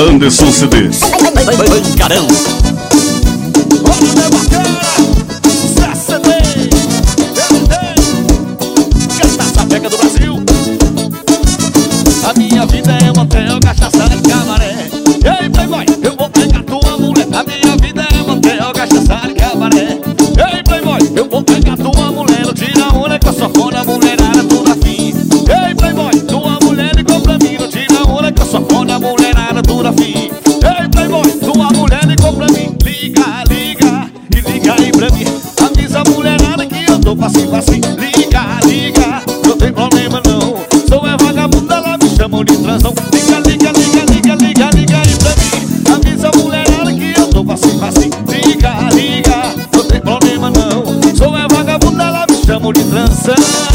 Anderson CDs. Bancarão. Olha meu bacana, sucesso CD, canta essa pega do Brasil. A minha vida é um hotel, cachaça de cabaré. Ei, playboy, eu vou pegar tua mulher. A minha vida é um hotel, cachaça de cabaré. Ei, playboy, eu vou pegar tua mulher. Não tira onda que eu sou fã da mulherada toda fim. Ei, playboy, tua mulher ligou pra mim. Não tira onda que eu sou fã da mulherada toda fim. Ei, playboy, tua mulher ligou pra mim. Liga, liga, e liga aí pra mim. Avisa a mulherada que eu tô facinho. Liga, liga, não tem problema não. Sou é vagabunda, ela me chamam de transão. Liga, liga, liga, liga, liga, liga aí pra mim. Avisa a mulherada que eu tô facinho. Liga, liga, não tem problema não. Sou é vagabunda, ela me chamam de transão.